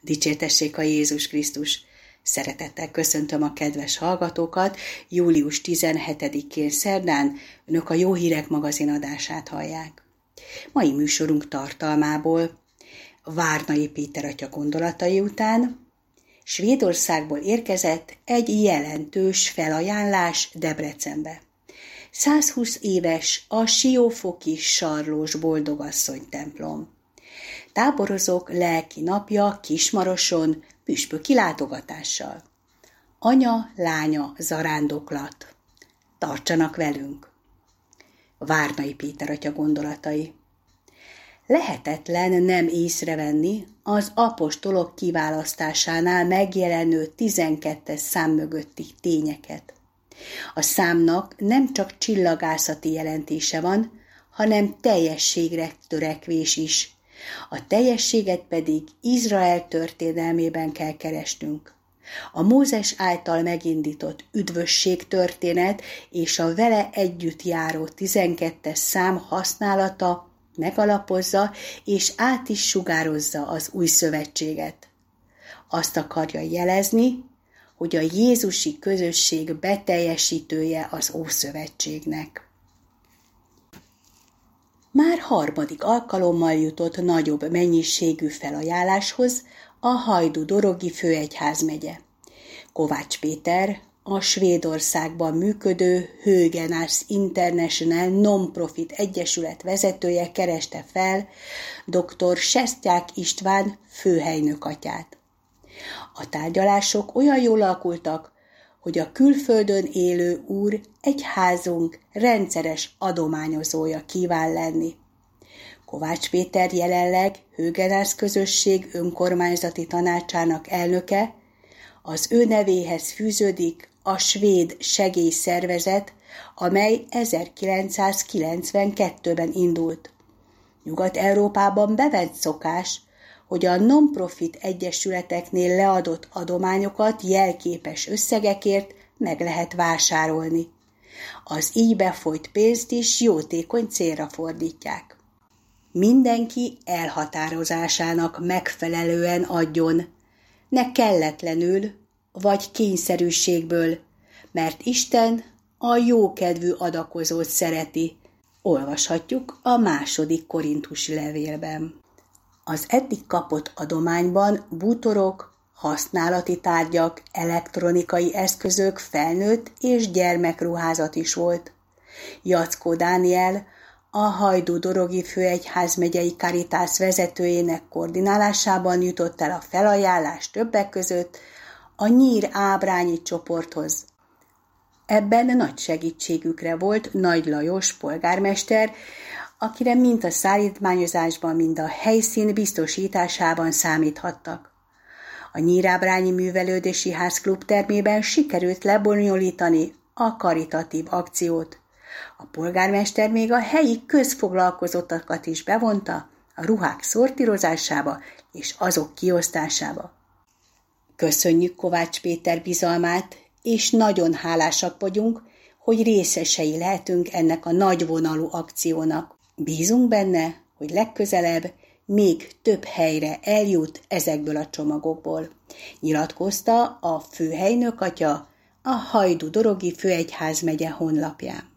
Dicsértessék a Jézus Krisztus! Szeretettel köszöntöm a kedves hallgatókat. Július 17-én szerdán önök a Jó Hírek magazin adását hallják. Mai műsorunk tartalmából Várnai Péter atya gondolatai után Svédországból érkezett egy jelentős felajánlás Debrecenbe. 120 éves a Siófoki Sarlós Boldogasszony templom. Táborozók lelki napja Kismaroson püspöki látogatással. Anya-lánya zarándoklat. Tartsanak velünk! Várnai Péter atya gondolatai. Lehetetlen nem észrevenni az apostolok kiválasztásánál megjelenő 12-es szám mögötti tényeket. A számnak nem csak csillagászati jelentése van, hanem teljességre törekvés is. A teljességet pedig Izrael történelmében kell keresnünk. A Mózes által megindított üdvösség történet és a vele együtt járó 12-es szám használata megalapozza és át is sugározza az új szövetséget. Azt akarja jelezni, hogy a jézusi közösség beteljesítője az Ószövetségnek. Már harmadik alkalommal jutott nagyobb mennyiségű felajánláshoz a Hajdú-Dorogi főegyházmegye. Kovács Péter, a Svédországban működő Höganäs International Non-Profit Egyesület vezetője kereste fel dr. Sesztyák István főhelynök atyát. A tárgyalások olyan jól alakultak, hogy a külföldön élő úr egyházunk rendszeres adományozója kíván lenni. Kovács Péter jelenleg Höganäs közösség önkormányzati tanácsának elnöke, az ő nevéhez fűződik a svéd segélyszervezet, amely 1992-ben indult. Nyugat-Európában bevett szokás, hogy a non-profit egyesületeknél leadott adományokat jelképes összegekért meg lehet vásárolni. Az így befolyt pénzt is jótékony célra fordítják. Mindenki elhatározásának megfelelően adjon, ne kelletlenül vagy kényszerűségből, mert Isten a jókedvű adakozót szereti. Olvashatjuk a 2. Korintusi levélben. Az eddig kapott adományban bútorok, használati tárgyak, elektronikai eszközök, felnőtt és gyermekruházat is volt. Jackó Dániel, a Hajdú-Dorogi főegyházmegyei Caritas vezetőjének koordinálásában jutott el a felajánlás többek között a Nyír Ábrányi csoporthoz. Ebben nagy segítségükre volt Nagy Lajos polgármester, akire mind a szállítmányozásban, mind a helyszín biztosításában számíthattak. A Nyírábrányi Művelődési Ház klubtermében sikerült lebonyolítani a karitatív akciót. A polgármester még a helyi közfoglalkozottakat is bevonta a ruhák szortírozásába és azok kiosztásába. Köszönjük Kovács Péter bizalmát, és nagyon hálásak vagyunk, hogy részesei lehetünk ennek a nagyvonalú akciónak. Bízunk benne, hogy legközelebb még több helyre eljut ezekből a csomagokból, nyilatkozta a főhelynök atya a Hajdú-Dorogi főegyházmegye honlapján.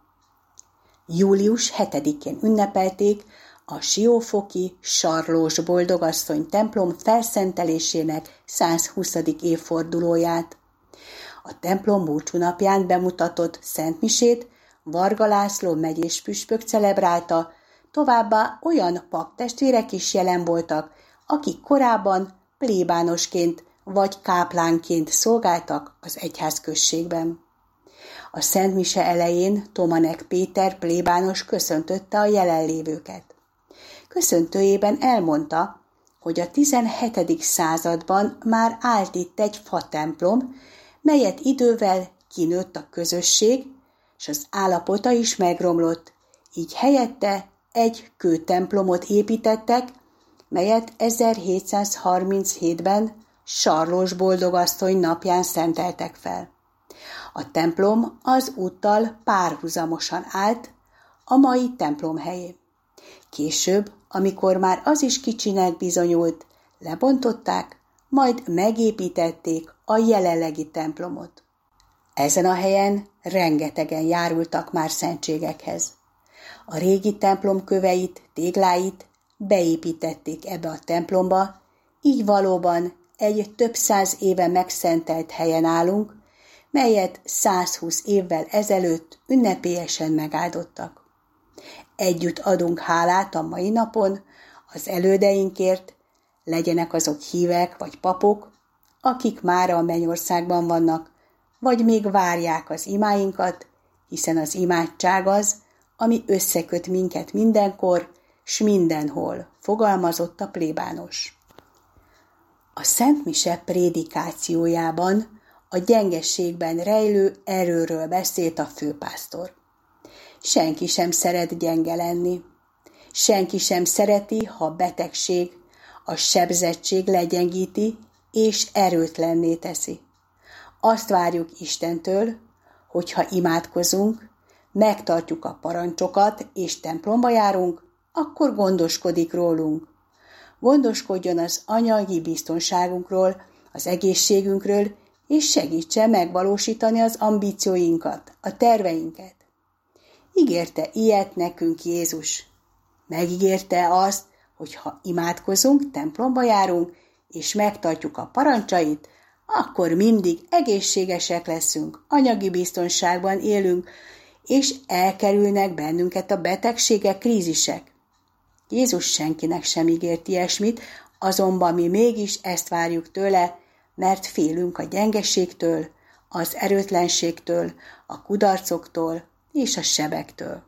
Július 7-én ünnepelték a Siófoki Sarlós Boldogasszony templom felszentelésének 120. évfordulóját. A templom búcsúnapján bemutatott szentmisét Varga László megyés püspök celebrálta, továbbá olyan paptestvérek is jelen voltak, akik korábban plébánosként vagy káplánként szolgáltak az egyházközségben. A szentmise elején Tomanek Péter plébános köszöntötte a jelenlévőket. Köszöntőjében elmondta, hogy a 17. században már állt itt egy fatemplom, melyet idővel kinőtt a közösség, és az állapota is megromlott, így helyette egy kőtemplomot építettek, melyet 1737-ben Sarlós Boldogasszony napján szenteltek fel. A templom az úttal párhuzamosan állt a mai templom helyén. Később, amikor már az is kicsinek bizonyult, lebontották, majd megépítették a jelenlegi templomot. Ezen a helyen rengetegen járultak már szentségekhez. A régi templom köveit, tégláit beépítették ebbe a templomba, így valóban egy több száz éve megszentelt helyen állunk, melyet 120 évvel ezelőtt ünnepélyesen megáldottak. Együtt adunk hálát a mai napon az elődeinkért, legyenek azok hívek vagy papok, akik mára a mennyországban vannak, vagy még várják az imáinkat, hiszen az imádság az, ami összeköt minket mindenkor, s mindenhol, fogalmazott a plébános. A Szent Mise prédikációjában a gyengességben rejlő erőről beszélt a főpásztor. Senki sem szeret gyenge lenni. Senki sem szereti, ha a betegség, a sebzettség legyengíti és erőtlenné teszi. Azt várjuk Istentől, hogyha imádkozunk, megtartjuk a parancsokat és templomba járunk, akkor gondoskodik rólunk. Gondoskodjon az anyagi biztonságunkról, az egészségünkről, és segítsen megvalósítani az ambícióinkat, a terveinket. Ígérte ilyet nekünk Jézus. Megígérte azt, hogy ha imádkozunk, templomba járunk, és megtartjuk a parancsait, akkor mindig egészségesek leszünk, anyagi biztonságban élünk, és elkerülnek bennünket a betegségek, krízisek. Jézus senkinek sem ígért ilyesmit, azonban mi mégis ezt várjuk tőle, mert félünk a gyengeségtől, az erőtlenségtől, a kudarcoktól és a sebektől.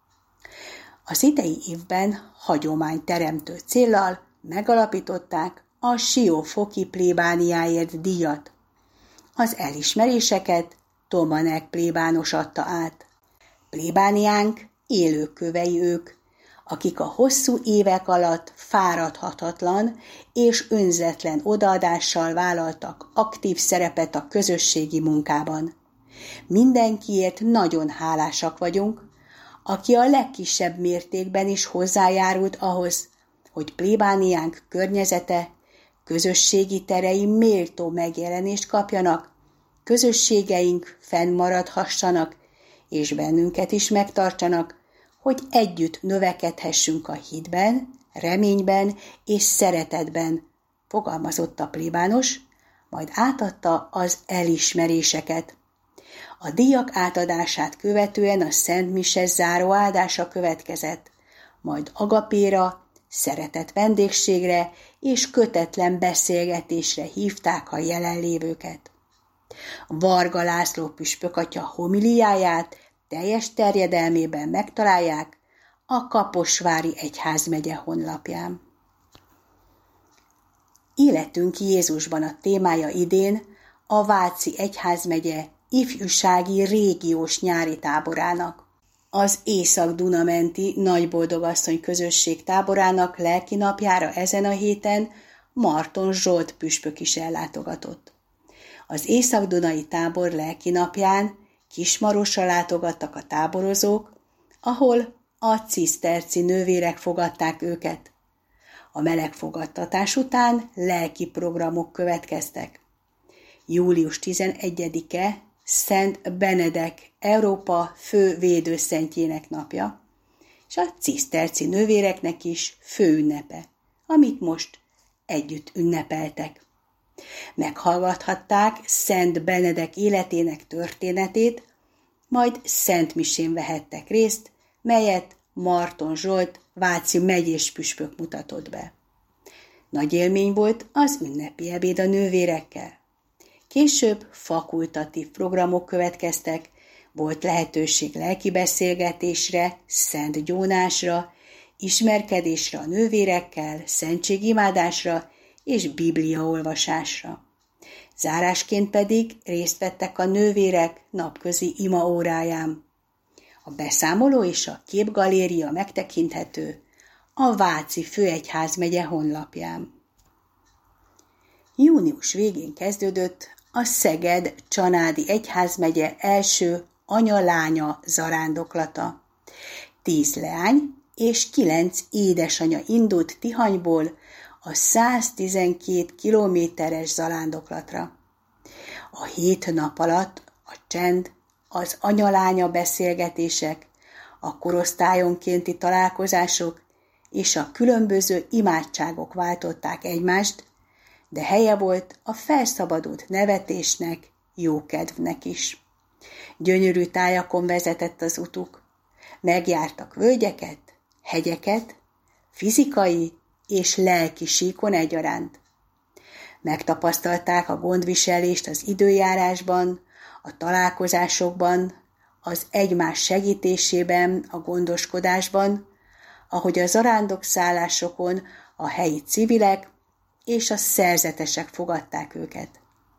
Az idei évben hagyományteremtő céllal megalapították a siófoki plébániáért díjat. Az elismeréseket Tomanek plébános adta át. Plébániánk élőkövei ők, akik a hosszú évek alatt fáradhatatlan és önzetlen odaadással vállaltak aktív szerepet a közösségi munkában. Mindenkiért nagyon hálásak vagyunk, aki a legkisebb mértékben is hozzájárult ahhoz, hogy plébániánk környezete, közösségi terei méltó megjelenést kapjanak, közösségeink fennmaradhassanak, és bennünket is megtartsanak, hogy együtt növekedhessünk a hitben, reményben és szeretetben, fogalmazott a plébános, majd átadta az elismeréseket. A díjak átadását követően a Szent Mise záró áldása következett, majd agapéra, szeretett vendégségre és kötetlen beszélgetésre hívták a jelenlévőket. Varga László püspök atya homiliáját teljes terjedelmében megtalálják a Kaposvári Egyházmegye honlapján. Életünk Jézusban a témája idén a Váci Egyházmegye ifjúsági régiós nyári táborának. Az Észak-Duna-menti Nagyboldogasszony közösség táborának lelkinapjára ezen a héten Marton Zsolt püspök is ellátogatott. Az észak-dunai tábor lelkinapján Kismarosra látogattak a táborozók, ahol a ciszterci nővérek fogadták őket. A meleg fogadtatás után lelki programok következtek. Július 11-e Szent Benedek, Európa fő védőszentjének napja, és a ciszterci nővéreknek is főünnepe, amit most együtt ünnepeltek. Meghallgathatták Szent Benedek életének történetét, majd Szent Misén vehettek részt, melyet Marton Zsolt váci megyés püspök mutatott be. Nagy élmény volt az ünnepi ebéd a nővérekkel. Később fakultatív programok következtek, volt lehetőség lelkibeszélgetésre, szent gyónásra, ismerkedésre a nővérekkel, szentségimádásra és bibliaolvasásra. Zárásként pedig részt vettek a nővérek napközi imaóráján. A beszámoló és a képgaléria megtekinthető a Váci Főegyházmegye honlapján. Június végén kezdődött a Szeged-Csanádi Egyházmegye első anya-lánya zarándoklata. 10 leány és 9 édesanya indult Tihanyból a 112 kilométeres zarándoklatra. A 7 nap alatt a csend, az anya-lánya beszélgetések, a korosztályonkénti találkozások és a különböző imádságok váltották egymást, de helye volt a felszabadult nevetésnek, jókedvnek is. Gyönyörű tájakon vezetett az utuk, megjártak völgyeket, hegyeket, fizikai és lelki síkon egyaránt. Megtapasztalták a gondviselést az időjárásban, a találkozásokban, az egymás segítésében, a gondoskodásban, ahogy a zarándokszállásokon a helyi civilek és a szerzetesek fogadták őket.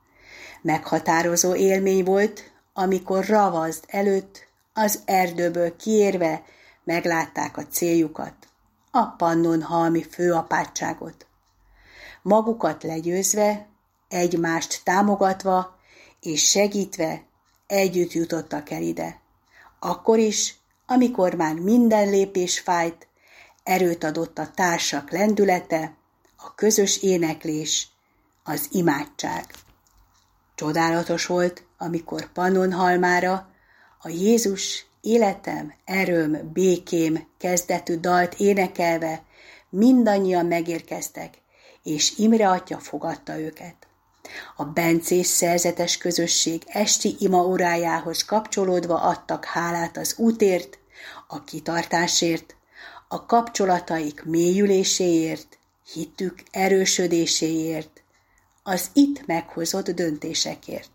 Meghatározó élmény volt, amikor ravasd előtt az erdőből kiérve meglátták a céljukat, a pannonhalmi főapátságot. Magukat legyőzve, egymást támogatva és segítve együtt jutottak el ide. Akkor is, amikor már minden lépés fájt, erőt adott a társak lendülete, a közös éneklés, az imádság. Csodálatos volt, amikor Pannonhalmára a Jézus életem, erőm, békém kezdetű dalt énekelve mindannyian megérkeztek, és Imre atya fogadta őket. A bencés szerzetes közösség esti imaórájához kapcsolódva adtak hálát az útért, a kitartásért, a kapcsolataik mélyüléséért, hitük erősödéséért, az itt meghozott döntésekért.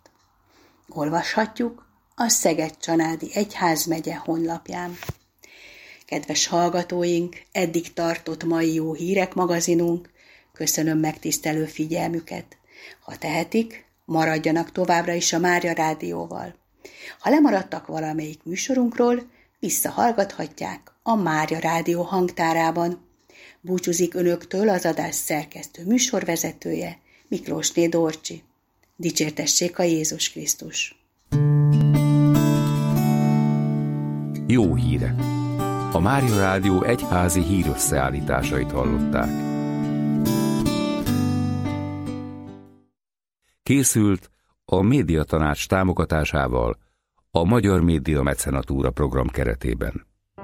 Olvashatjuk a Szeged-Csanádi Egyházmegye honlapján. Kedves hallgatóink, eddig tartott mai Jó Hírek magazinunk, köszönöm megtisztelő figyelmüket. Ha tehetik, maradjanak továbbra is a Mária Rádióval. Ha lemaradtak valamelyik műsorunkról, visszahallgathatják a Mária Rádió hangtárában. Búcsúzik önöktől az adás szerkesztő műsorvezetője, Miklósné Dorcsi. Dicsértessék a Jézus Krisztus! Jó hírek! A Mária Rádió egyházi hírösszeállításait hallották. Készült a Médiatanács támogatásával a Magyar Média Mecenatúra program keretében.